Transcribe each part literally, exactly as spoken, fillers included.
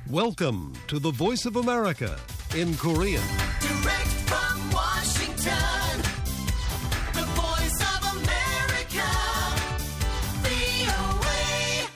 Welcome to the Voice of America in Korean. Direct from Washington, the Voice of America, 브이오에이.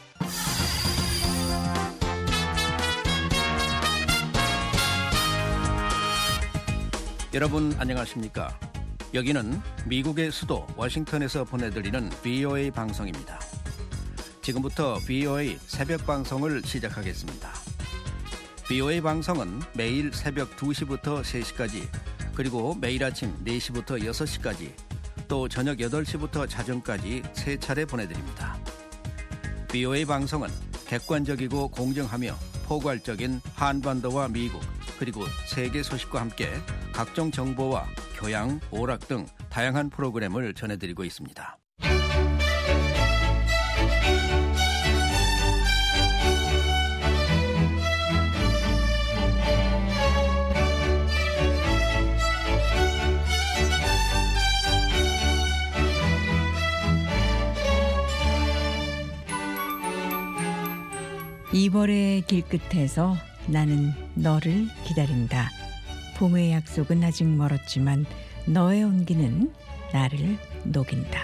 여러분 안녕하십니까? 여기는 미국의 수도 워싱턴에서 보내드리는 브이오에이 방송입니다. 지금부터 브이오에이 새벽 방송을 시작하겠습니다. 브이오에이 방송은 매일 새벽 두 시부터 세 시까지, 그리고 매일 아침 네 시부터 여섯 시까지, 또 저녁 여덟 시부터 자정까지 세 차례 보내드립니다. 브이오에이 방송은 객관적이고 공정하며 포괄적인 한반도와 미국, 그리고 세계 소식과 함께 각종 정보와 교양, 오락 등 다양한 프로그램을 전해드리고 있습니다. 이월의 길끝에서 나는 너를 기다린다. 봄의 약속은 아직 멀었지만 너의 온기는 나를 녹인다.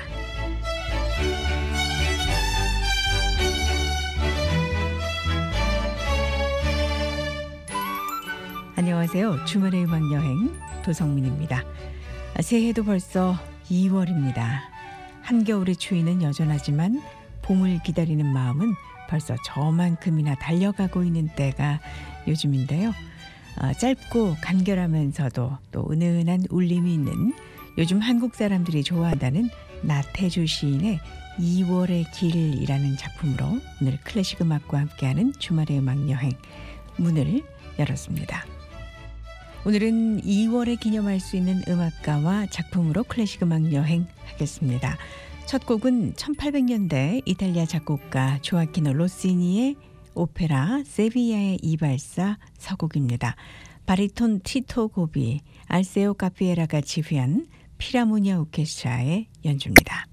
안녕하세요. 주말의 음악여행 도성민입니다. 새해도 벌써 이월입니다. 한겨울의 추위는 여전하지만 봄을 기다리는 마음은 벌써 저만큼이나 달려가고 있는 때가 요즘인데요. 어, 짧고 간결하면서도 또 은은한 울림이 있는, 요즘 한국 사람들이 좋아한다는 나태주 시인의 이월의 길이라는 작품으로 오늘 클래식 음악과 함께하는 주말의 음악여행 문을 열었습니다. 오늘은 이월에 기념할 수 있는 음악가와 작품으로 클래식 음악여행 하겠습니다. 첫 곡은 천팔백 년대 이탈리아 작곡가 조아키노 로시니의 오페라 세비야의 이발사 서곡입니다. 바리톤 티토 고비, 알세오 카피에라가 지휘한 피라모니아 오케스트라의 연주입니다.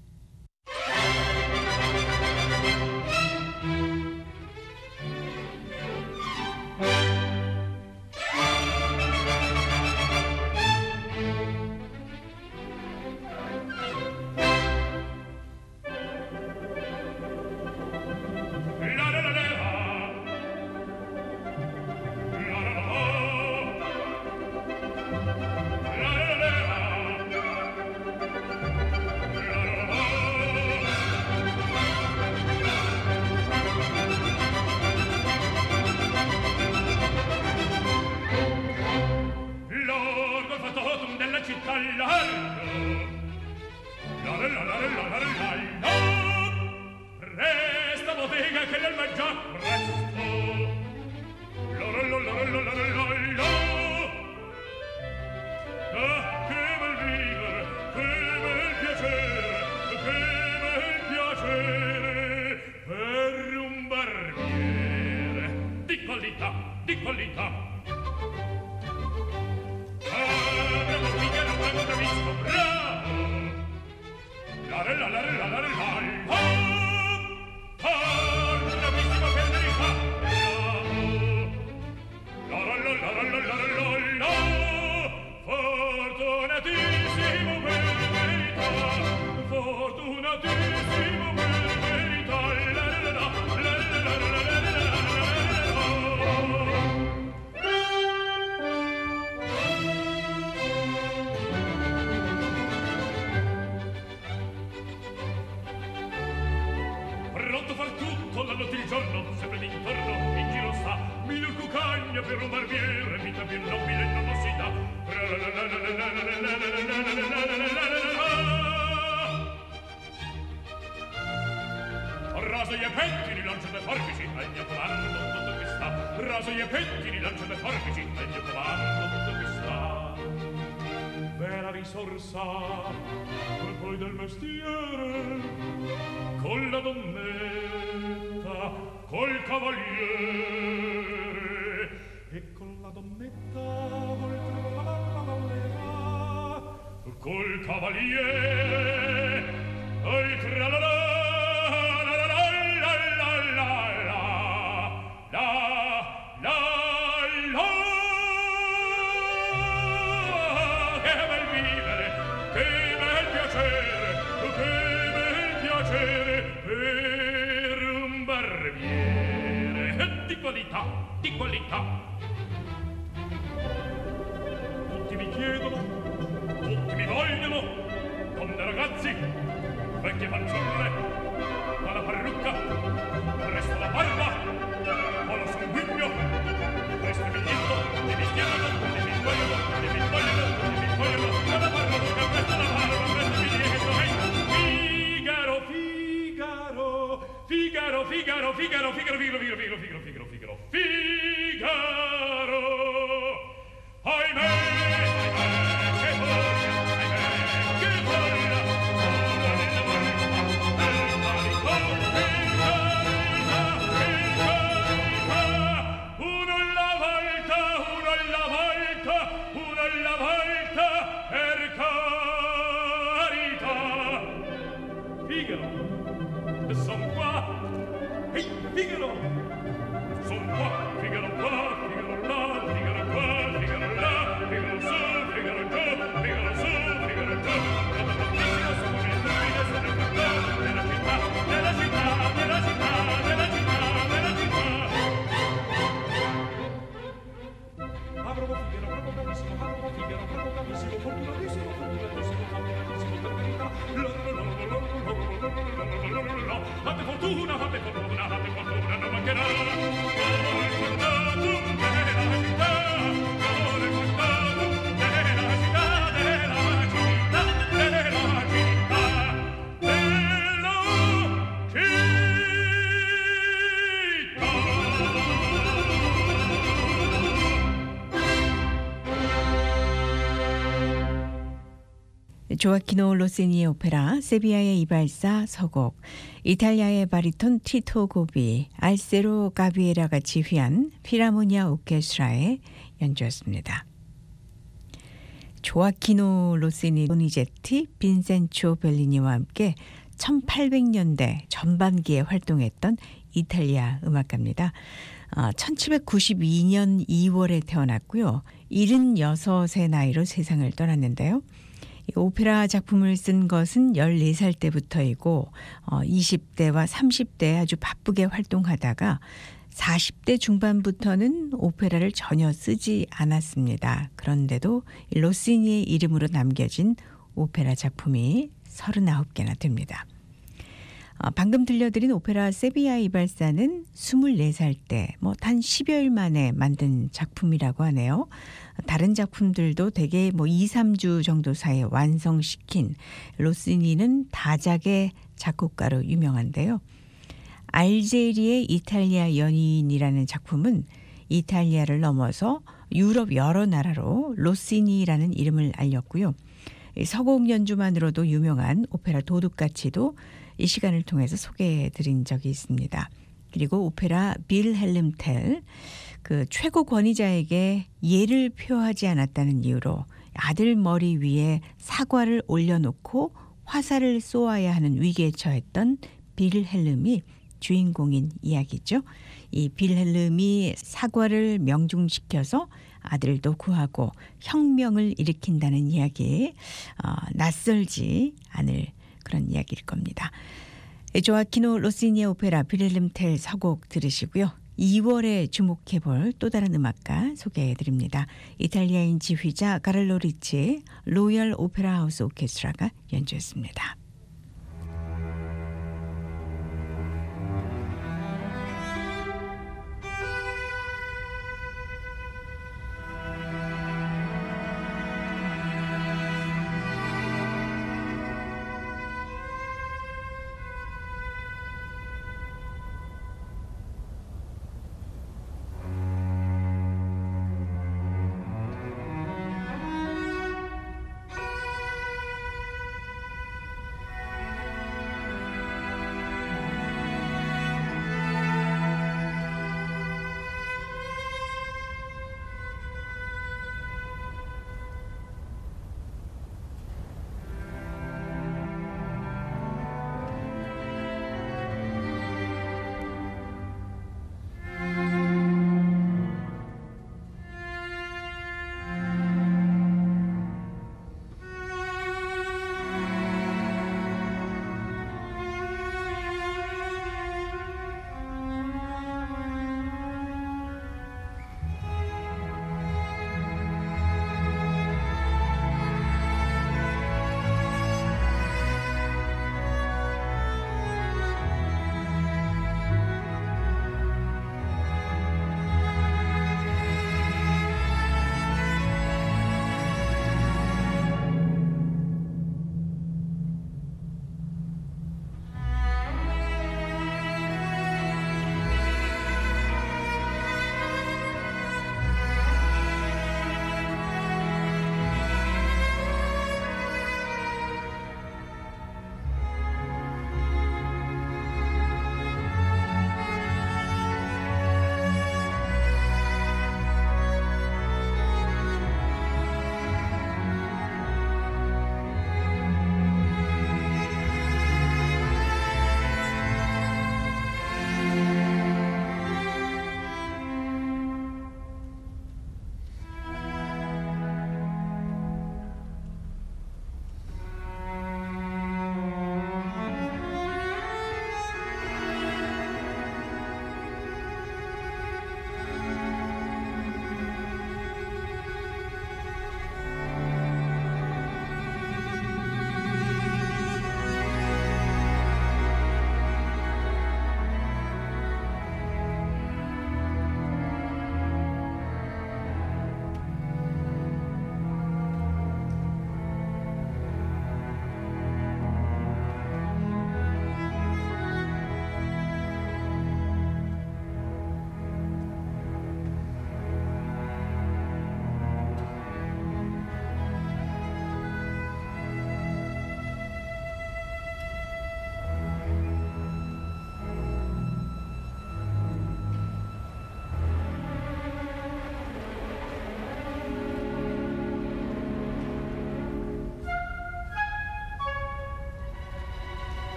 Raso gli petti rilancia le forbici, al mio comando tutto qui sta. Raso gli petti rilancia le forbici, al mio comando tutto qui sta. Vera risorsa, poi del mestiere, con la donnetta, col cavaliere, e con la donnetta, oltre col cavaliere, oltre la la la la la la la la la cameriere di qualità, di qualità. Tutti mi chiedono, tutti mi vogliono, donne e ragazzi, vecchie fanciulle, ma la parrucca, presto la barba, o lo sanguigno, presto il biglietto, e mi chiedono, e mi vogliono, e mi vogliono, e mi vogliono, ma la parrucca, presto la barba, presto il biglietto, e Figaro, Figaro, Figaro, Figaro, Figaro, Figaro, Figaro, Figaro, Figaro, Figaro, Figaro, Figaro, Figaro, ahimè, ahimè, che voglia, ahimè, che voglia, ora nella vita, nel manico, in carità, in carità, uno alla volta, uno alla volta, uno alla volta, per carità. Figaro, son qua, ehi, Figaro, son qua, Figaro qua, Figaro là, Figaro qua, Figaro là, Figaro su, Figaro giù, Figaro su, Figaro giù. Sono fortissimo, sono virtuoso, sono il cantore della città, della città, della città, della città, della città. Aprono Figaro, proprio bravissimo, aprono Figaro, proprio bravissimo, fortunatissimo, fortunatissimo, fortunatissimo, per verità. Fate fortuna, fate fortuna, fate fortuna, non mancherà. Ora il contato della città, ora il contato della città, della città, della città, della 조아키노 로시니의 오페라 세비야의 이발사 서곡, 이탈리아의 바리톤 티토 고비, 알세로 가비에라가 지휘한 피라모니아 오케스트라의 연주였습니다. 조아키노 로시니, 도니제티, 빈센초 벨리니와 함께 천팔백 년대 전반기에 활동했던 이탈리아 음악가입니다. 어, 천칠백구십이 년 이월에 태어났고요. 칠십육의 나이로 세상을 떠났는데요. 오페라 작품을 쓴 것은 열네 살 때부터이고 어, 이십 대와 삼십 대에 아주 바쁘게 활동하다가 사십 대 중반부터는 오페라를 전혀 쓰지 않았습니다. 그런데도 로시니의 이름으로 남겨진 오페라 작품이 서른아홉 개나 됩니다. 어, 방금 들려드린 오페라 세비야 이발사는 스물네 살 때 뭐 단 십여일 만에 만든 작품이라고 하네요. 다른 작품들도 대개 뭐 이, 삼 주 정도 사이에 완성시킨 로시니는 다작의 작곡가로 유명한데요. 알제리의 이탈리아 연인이라는 작품은 이탈리아를 넘어서 유럽 여러 나라로 로시니라는 이름을 알렸고요. 서곡 연주만으로도 유명한 오페라 도둑같이도 이 시간을 통해서 소개해드린 적이 있습니다. 그리고 오페라 빌헬름 텔, 그 최고 권위자에게 예를 표하지 않았다는 이유로 아들 머리 위에 사과를 올려놓고 화살을 쏘아야 하는 위기에 처했던 빌헬름이 주인공인 이야기죠. 이 빌헬름이 사과를 명중시켜서 아들도 구하고 혁명을 일으킨다는 이야기, 어, 낯설지 않을 그런 이야기일 겁니다. 조아키노 로시니의 오페라 빌헬름 텔 서곡 들으시고요. 이월에 주목해볼 또 다른 음악가 소개해드립니다. 이탈리아인 지휘자 카를로 리치의 로열 오페라 하우스 오케스트라가 연주했습니다.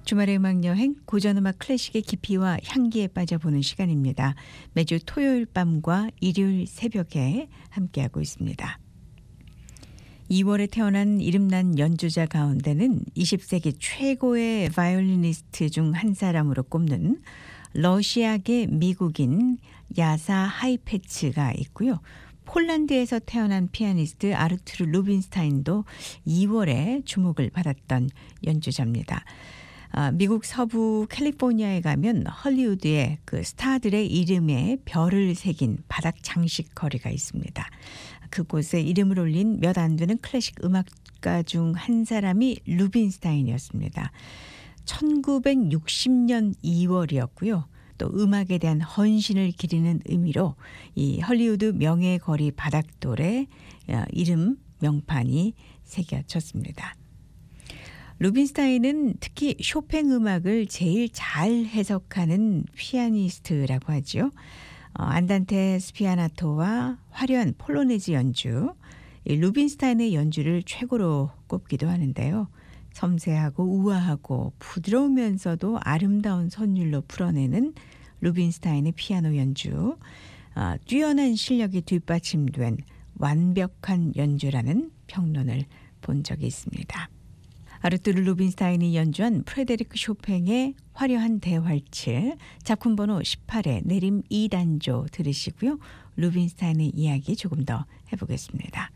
주말의 음악여행, 고전음악 클래식의 깊이와 향기에 빠져보는 시간입니다. 매주 토요일 밤과 일요일 새벽에 함께하고 있습니다. 이월에 태어난 이름난 연주자 가운데는 이십 세기 최고의 바이올리니스트 중 한 사람으로 꼽는 러시아계 미국인 야사 하이페츠가 있고요. 폴란드에서 태어난 피아니스트 아르투르 루빈스타인도 이월에 주목을 받았던 연주자입니다. 아, 미국 서부 캘리포니아에 가면 헐리우드의 그 스타들의 이름에 별을 새긴 바닥 장식 거리가 있습니다. 그곳에 이름을 올린 몇 안 되는 클래식 음악가 중 한 사람이 루빈스타인이었습니다. 천구백육십 년 이월이었고요. 또 음악에 대한 헌신을 기리는 의미로 이 헐리우드 명예거리 바닥돌에 이름 명판이 새겨졌습니다. 루빈스타인은 특히 쇼팽 음악을 제일 잘 해석하는 피아니스트라고 하죠. 어, 안단테 스피아나토와 화려한 폴로네즈 연주, 이 루빈스타인의 연주를 최고로 꼽기도 하는데요. 섬세하고 우아하고 부드러우면서도 아름다운 선율로 풀어내는 루빈스타인의 피아노 연주, 어, 뛰어난 실력이 뒷받침된 완벽한 연주라는 평론을 본 적이 있습니다. 아르투르 루빈스타인이 연주한 프레데리크 쇼팽의 화려한 대활츠 작품 번호 십팔의 내림 이 단조 들으시고요. 루빈스타인의 이야기 조금 더 해보겠습니다.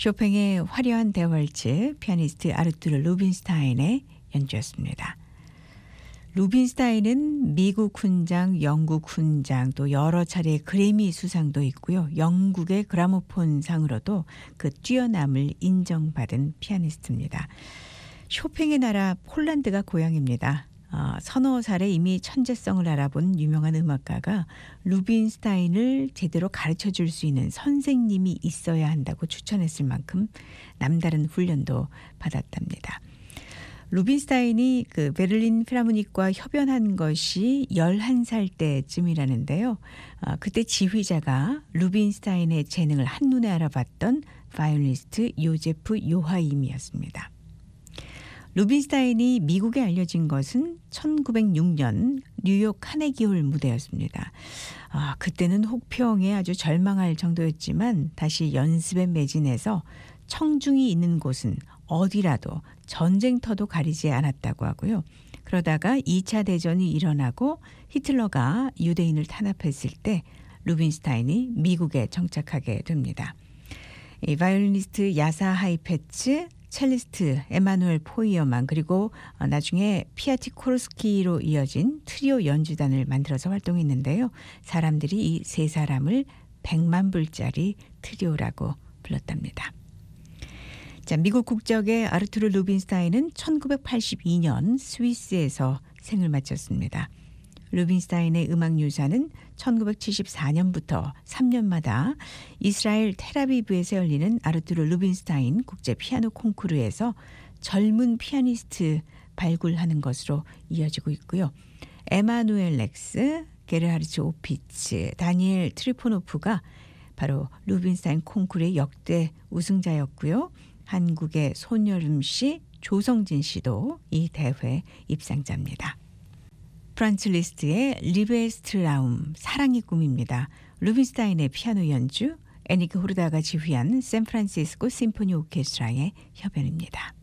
쇼팽의 화려한 대왈츠, 피아니스트 아르투르 루빈스타인의 연주였습니다. 루빈스타인은 미국 훈장, 영국 훈장, 또 여러 차례 그래미 수상도 있고요. 영국의 그라모폰 상으로도 그 뛰어남을 인정받은 피아니스트입니다. 쇼팽의 나라 폴란드가 고향입니다. 어, 서너 살에 이미 천재성을 알아본 유명한 음악가가 루빈스타인을 제대로 가르쳐줄 수 있는 선생님이 있어야 한다고 추천했을 만큼 남다른 훈련도 받았답니다. 루빈스타인이 그 베를린 필하모닉과 협연한 것이 열한 살 때쯤이라는데요. 어, 그때 지휘자가 루빈스타인의 재능을 한눈에 알아봤던 바이올리니스트 요제프 요하임이었습니다. 루빈스타인이 미국에 알려진 것은 천구백육 년 뉴욕 카네기홀 무대였습니다. 아, 그때는 혹평에 아주 절망할 정도였지만 다시 연습에 매진해서 청중이 있는 곳은 어디라도 전쟁터도 가리지 않았다고 하고요. 그러다가 이 차 대전이 일어나고 히틀러가 유대인을 탄압했을 때 루빈스타인이 미국에 정착하게 됩니다. 이 바이올리니스트 야사 하이페츠, 첼리스트 에마누엘 포이어만, 그리고 나중에 피아티코르스키로 이어진 트리오 연주단을 만들어서 활동했는데요. 사람들이 이 세 사람을 백만 불짜리 트리오라고 불렀답니다. 자, 미국 국적의 아르투르 루빈스타인은 천구백팔십이 년 스위스에서 생을 마쳤습니다. 루빈스타인의 음악 유산은 천구백칠십사 년부터 삼 년마다 이스라엘 텔아비브에서 열리는 아르투르 루빈스타인 국제 피아노 콩쿠르에서 젊은 피아니스트 발굴하는 것으로 이어지고 있고요. 에마누엘 렉스, 게르하르츠 오피츠, 다니엘 트리포노프가 바로 루빈스타인 콩쿠르의 역대 우승자였고요. 한국의 손여름 씨, 조성진 씨도 이 대회 입상자입니다. 프란츠 리스트의 리베스트라움, 사랑의 꿈입니다. 루빈스타인의 피아노 연주, 에니크 호르다가 지휘한 샌프란시스코 심포니 오케스트라의 협연입니다.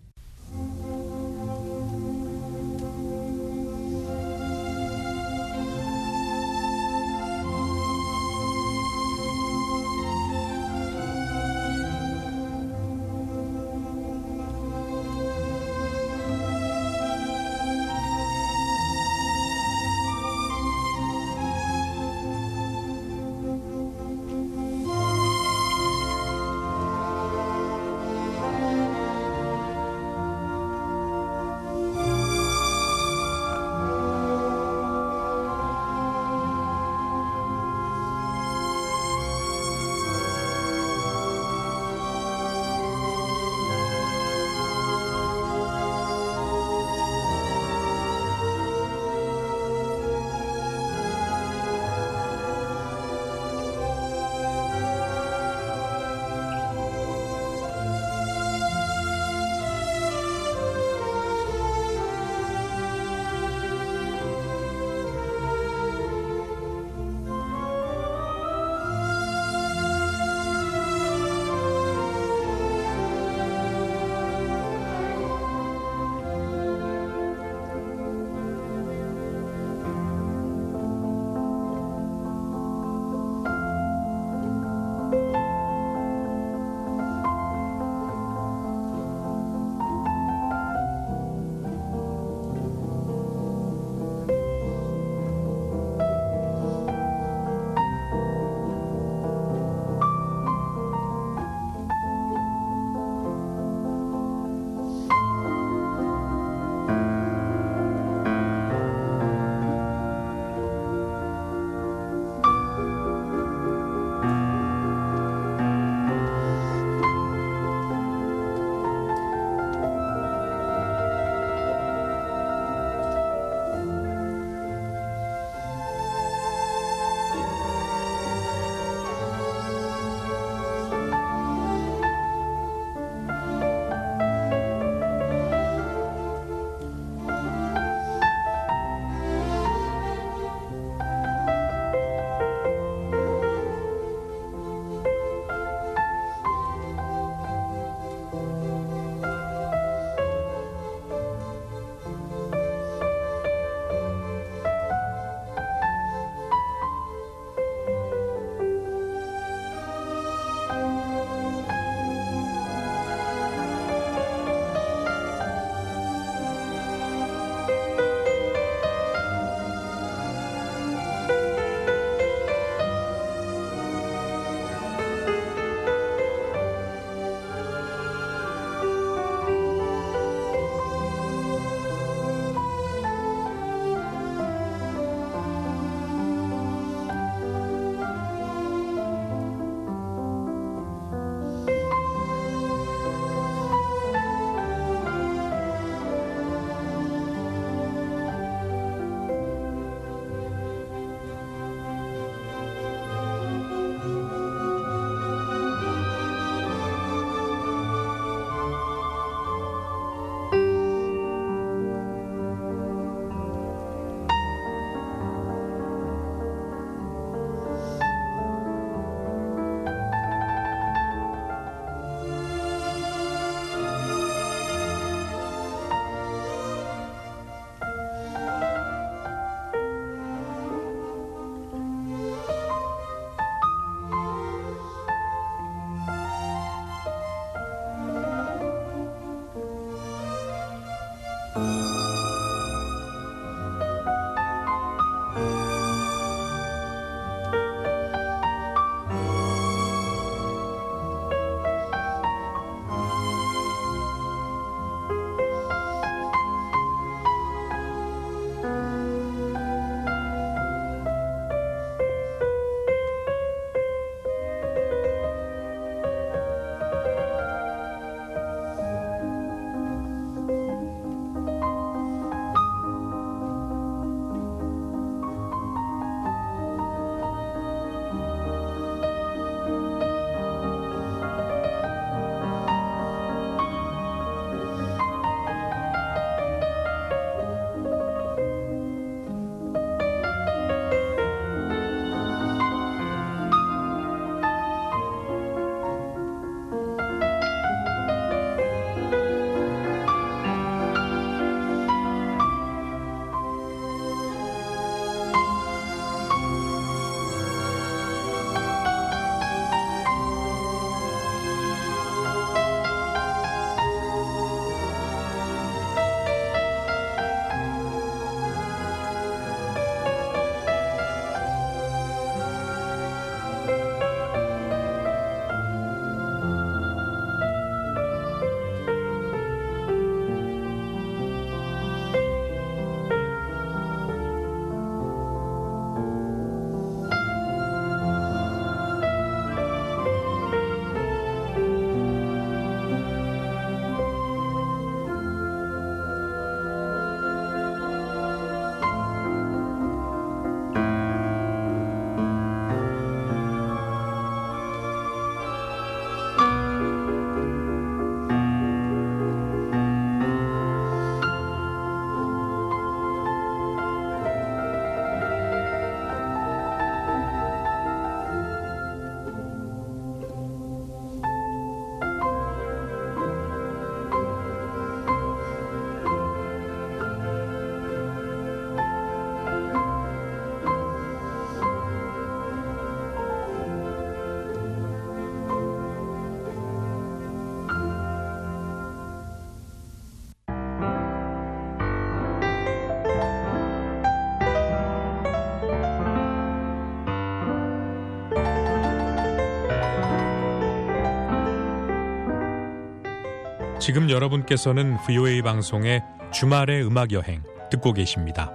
지금 여러분께서는 브이오에이 방송의 주말의 음악 여행 듣고 계십니다.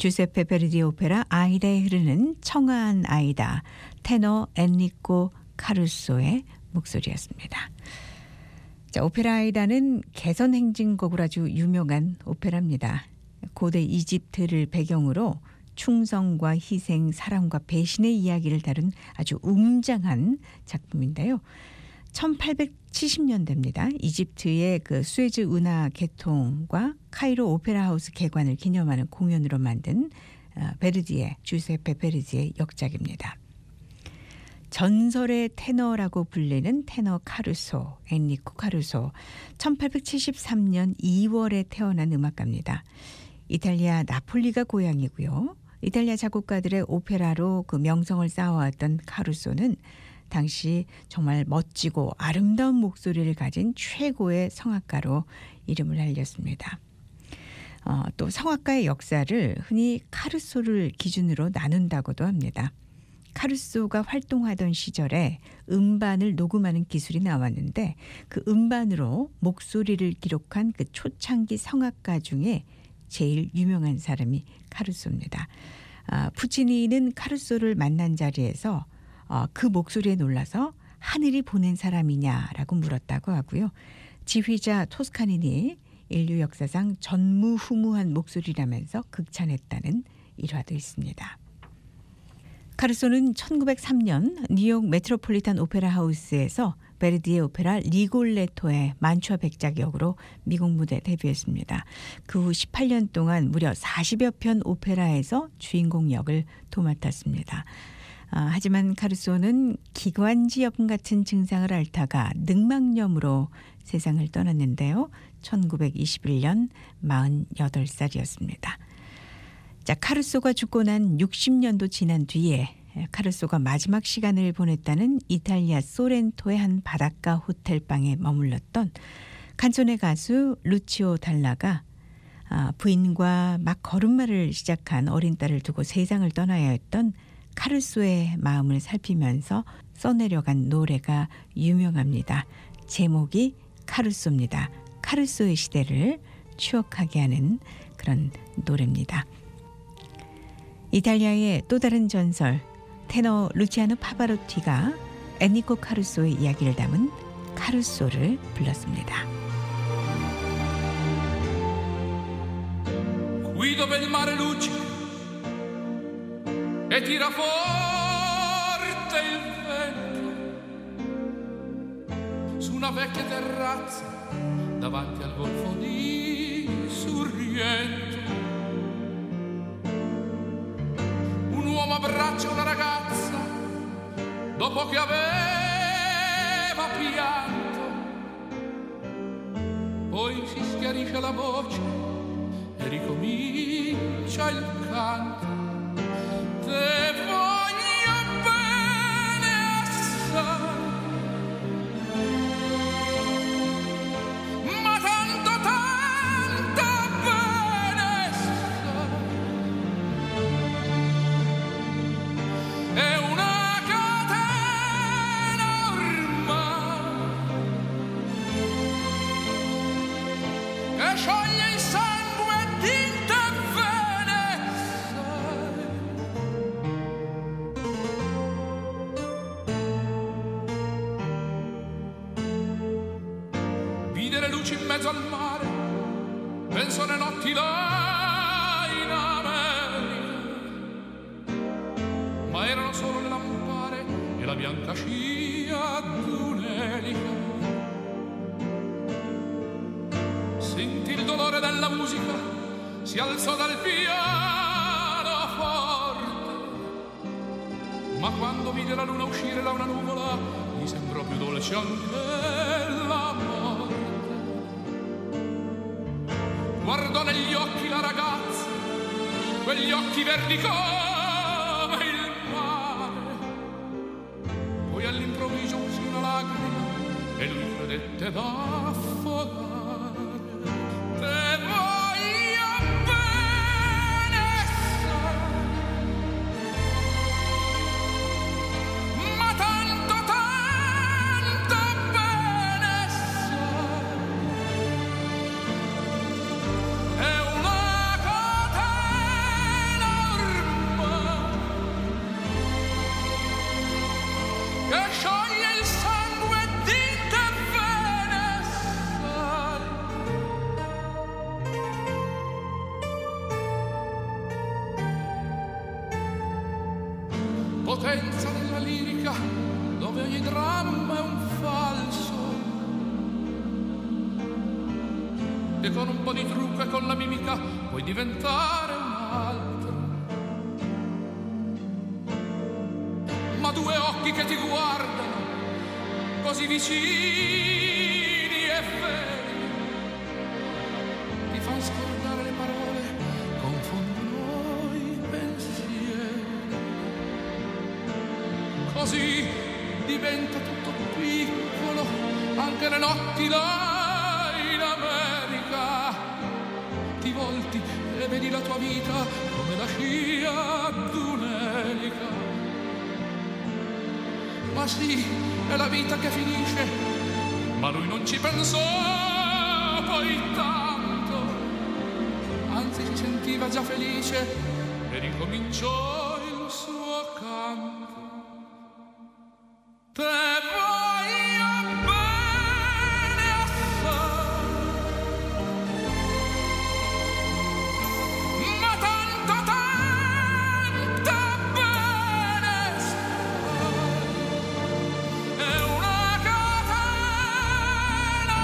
주세페 베르디 오페라 아이다에 흐르는 청아한 아이다, 테너 엔리코 카루소의 목소리였습니다. 자, 오페라 아이다는 개선 행진곡으로 아주 유명한 오페라입니다. 고대 이집트를 배경으로 충성과 희생, 사랑과 배신의 이야기를 다룬 아주 웅장한 작품인데요. 천팔백칠십 년대입니다. 이집트의 그 수에즈 운하 개통과 카이로 오페라 하우스 개관을 기념하는 공연으로 만든 베르디의 주세페 베르디의 역작입니다. 전설의 테너라고 불리는 테너 카루소, 엔리코 카루소, 천팔백칠십삼 년 이월에 태어난 음악가입니다. 이탈리아 나폴리가 고향이고요. 이탈리아 작곡가들의 오페라로 그 명성을 쌓아왔던 카루소는 당시 정말 멋지고 아름다운 목소리를 가진 최고의 성악가로 이름을 알렸습니다. 어, 또 성악가의 역사를 흔히 카루소를 기준으로 나눈다고도 합니다. 카루소가 활동하던 시절에 음반을 녹음하는 기술이 나왔는데 그 음반으로 목소리를 기록한 그 초창기 성악가 중에 제일 유명한 사람이 카루소입니다. 아, 푸치니는 카루소를 만난 자리에서 어, 그 목소리에 놀라서 하늘이 보낸 사람이냐라고 물었다고 하고요. 지휘자 토스카니니 인류 역사상 전무후무한 목소리라면서 극찬했다는 일화도 있습니다. 카루소는 천구백삼 년 뉴욕 메트로폴리탄 오페라 하우스에서 베르디의 오페라 리골레토의 만추아 백작 역으로 미국 무대 데뷔했습니다. 그 후 십팔 년 동안 무려 사십여 편 오페라에서 주인공 역을 도맡았습니다. 아, 하지만 카루소는 기관지염 같은 증상을 앓다가 늑막염으로 세상을 떠났는데요. 천구백이십일 년 마흔여덟 살이었습니다. 자, 카루소가 죽고 난 육십 년도 지난 뒤에 카루소가 마지막 시간을 보냈다는 이탈리아 소렌토의 한 바닷가 호텔방에 머물렀던 칸손의 가수 루치오 달라가 부인과 막 걸음마를 시작한 어린 딸을 두고 세상을 떠나야 했던 카루소의 마음을 살피면서 써내려간 노래가 유명합니다. 제목이 카루소입니다. 카루소의 시대를 추억하게 하는 그런 노래입니다. 이탈리아의 또 다른 전설 테너 루치아노 파바로티가 엔리코 카루소의 이야기를 담은 카루소를 불렀습니다. Qui dove il mare luccica e tira forte il vento su una vecchia terrazza davanti al golfo di Sorrento un uomo abbraccia una ragazza dopo che aveva pianto poi si schiarisce la voce e ricomincia il canto te voglio bene assai ma tanto tanto bene assai è una catena ormai che scioglie il sangue di te bene assai vide le luci in mezzo al mare penso alle notti là in America ma erano solo le lampare e la bianca scia d'un'elica sentì il dolore della musica si alzò dal pianoforte ma quando vide la luna uscire da una nuvola gli sembrò più dolce anche la morte guardò negli occhi la ragazza quegli occhi verdi come il mare poi all'improvviso uscì una lacrima e lui credette d'affogare te voglio bene assai ma tanto tanto bene assai è una catena potenza della lirica, dove ogni dramma è un falso, e con un po' di trucco e con la mimica puoi diventare un altro. Ma due occhi che ti guardano così vicini e veri ti fanno scordare le parole, confondono i pensieri. Così diventa tutto piccolo, anche le notti là in America. Ti volti e vedi la tua vita come la scia d'un'elica. Ma sì, è la vita che finisce, ma lui non ci pensò poi tanto, anzi si sentiva già felice e ricominciò il suo canto. Te voglio bene assai, ma tanto, tanto bene stai. È una catena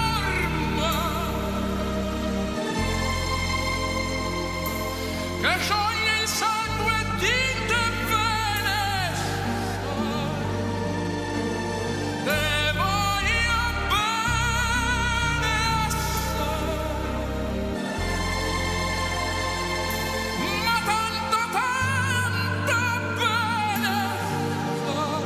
ormai che scioglie il sangue di te bene sai. Te voglio bene assai, ma tanto, tanto bene sai.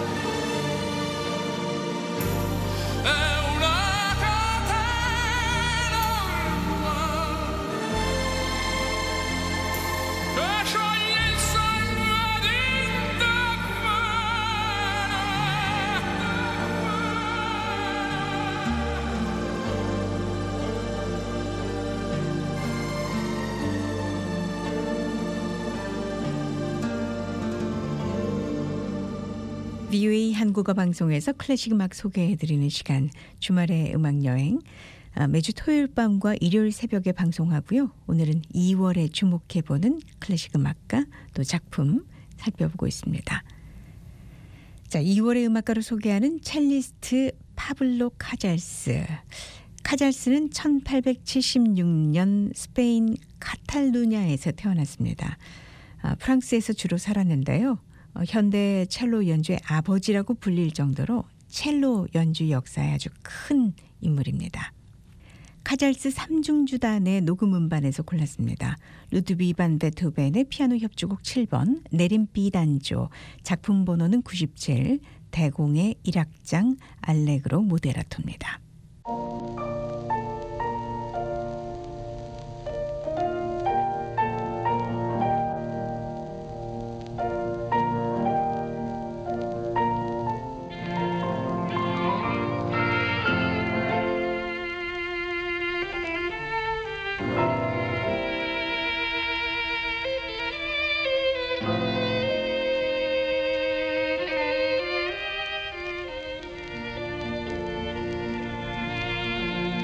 È una catena ormai che scioglie il sangue di te 브이오에이 한국어 방송에서 클래식 음악 소개해드리는 시간, 주말의 음악 여행. 아, 매주 토요일 밤과 일요일 새벽에 방송하고요. 오늘은 이월에 주목해보는 클래식 음악가 또 작품 살펴보고 있습니다. 자, 이월의 음악가로 소개하는 첼리스트 파블로 카잘스. 카잘스는 천팔백칠십육 년 스페인 카탈루냐에서 태어났습니다. 아, 프랑스에서 주로 살았는데요. 어, 현대 첼로 연주의 아버지라고 불릴 정도로 첼로 연주 역사에 아주 큰 인물입니다. 카잘스 삼중주단의 녹음 음반에서 골랐습니다. 루드비 반 베토벤의 피아노 협주곡 칠 번, 내림 B단조, 작품 번호는 구십칠, 대공의 일 악장 알레그로 모데라토입니다. Thank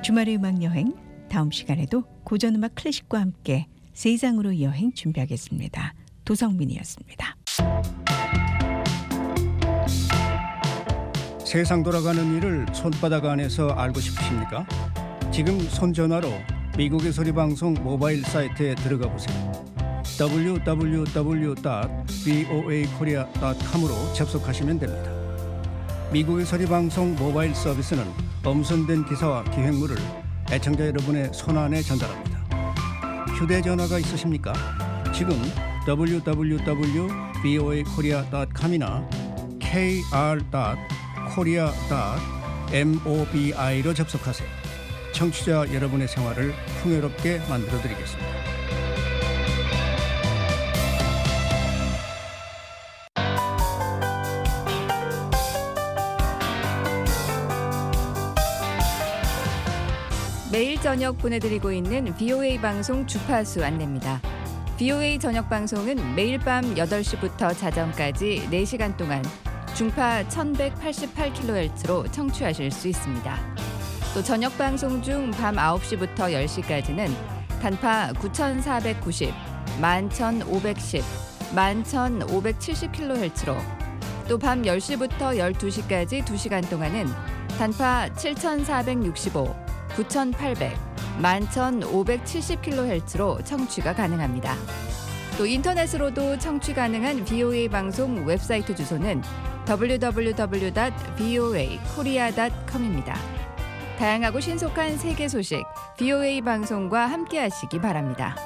주말의 음악 여행, 다음 시간에도 고전음악 클래식과 함께 세상으로 여행 준비하겠습니다. 도성민이었습니다. 세상 돌아가는 일을 손바닥 안에서 알고 싶으십니까? 지금 손전화로 미국의 소리방송 모바일 사이트에 들어가 보세요. 더블유 더블유 더블유 닷 브이오에이 코리아 닷 컴으로 접속하시면 됩니다. 미국의 소리방송 모바일 서비스는 엄선된 기사와 기획물을 애청자 여러분의 손안에 전달합니다. 휴대전화가 있으십니까? 지금 더블유 더블유 더블유 닷 브이오에이 코리아 닷 컴이나 케이알 닷 코리아 닷 모비로 접속하세요. 청취자 여러분의 생활을 풍요롭게 만들어드리겠습니다. 매일 저녁 보내드리고 있는 브이오에이 방송 주파수 안내입니다. 브이오에이 저녁 방송은 매일 밤 여덟 시부터 자정까지 네 시간 동안 중파 천백팔십팔 킬로헤르츠로 청취하실 수 있습니다. 또 저녁 방송 중 밤 아홉 시부터 열 시까지는 단파 구천사백구십, 만 천오백십, 만 천오백칠십 킬로헤르츠로 또 밤 열 시부터 열두 시까지 두 시간 동안은 단파 칠천사백육십오, 구천팔백, 만 천오백칠십 킬로헤르츠로 청취가 가능합니다. 또 인터넷으로도 청취 가능한 브이오에이 방송 웹사이트 주소는 더블유 더블유 더블유 닷 브이오에이 코리아 닷 컴입니다. 다양하고 신속한 세계 소식, 브이오에이 방송과 함께하시기 바랍니다.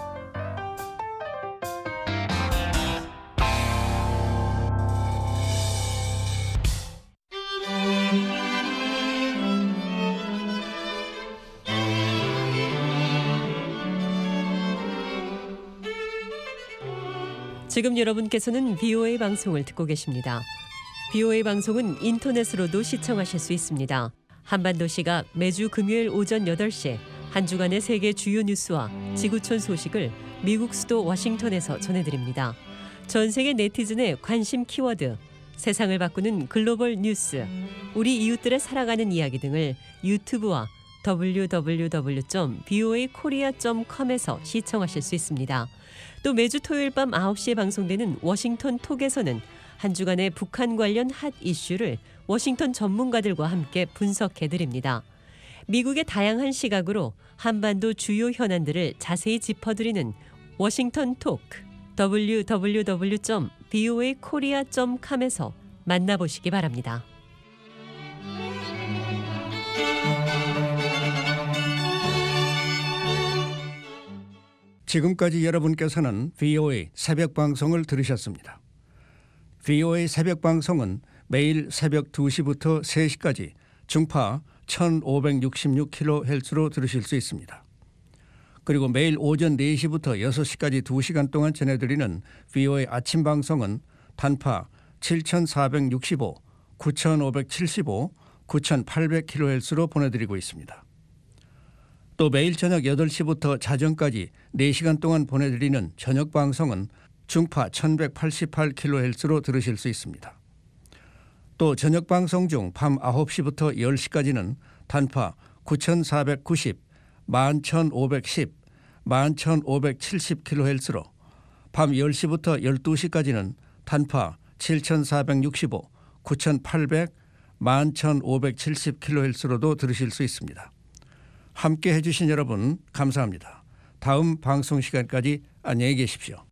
지금 여러분께서는 브이오에이 방송을 듣고 계십니다. 브이오에이 방송은 인터넷으로도 시청하실 수 있습니다. 한반도 시각 매주 금요일 오전 여덟 시 한 주간의 세계 주요 뉴스와 지구촌 소식을 미국 수도 워싱턴에서 전해드립니다. 전 세계 네티즌의 관심 키워드, 세상을 바꾸는 글로벌 뉴스, 우리 이웃들의 살아가는 이야기 등을 유튜브와 더블유 더블유 더블유 점 브이오에이 코리아 점 컴에서 시청하실 수 있습니다. 또 매주 토요일 밤 아홉 시에 방송되는 워싱턴 톡에서는 한 주간의 북한 관련 핫 이슈를 워싱턴 전문가들과 함께 분석해드립니다. 미국의 다양한 시각으로 한반도 주요 현안들을 자세히 짚어드리는 워싱턴 톡, 더블유 더블유 더블유 점 브이오에이 코리아 점 컴에서 만나보시기 바랍니다. 지금까지 여러분께서는 브이오에이 새벽 방송을 들으셨습니다. 브이오에이 새벽 방송은 매일 새벽 두 시부터 세 시까지 중파 천오백육십육 킬로헤르츠로 들으실 수 있습니다. 그리고 매일 오전 네 시부터 여섯 시까지 두 시간 동안 전해드리는 브이오에이 아침 방송은 단파 칠천사백육십오, 구천오백칠십오, 구천팔백 킬로헤르츠로 보내드리고 있습니다. 또 매일 저녁 여덟 시부터 자정까지 네 시간 동안 보내드리는 저녁 방송은 중파 천백팔십팔 킬로헤르츠로 들으실 수 있습니다. 또 저녁 방송 중 밤 아홉 시부터 열 시까지는 단파 구천사백구십, 만 천오백십, 만 천오백칠십 킬로헤르츠로, 밤 열 시부터 열두 시까지는 단파 칠천사백육십오, 구천팔백, 만 천오백칠십 킬로헤르츠로도 들으실 수 있습니다. 함께 해주신 여러분 감사합니다. 다음 방송 시간까지 안녕히 계십시오.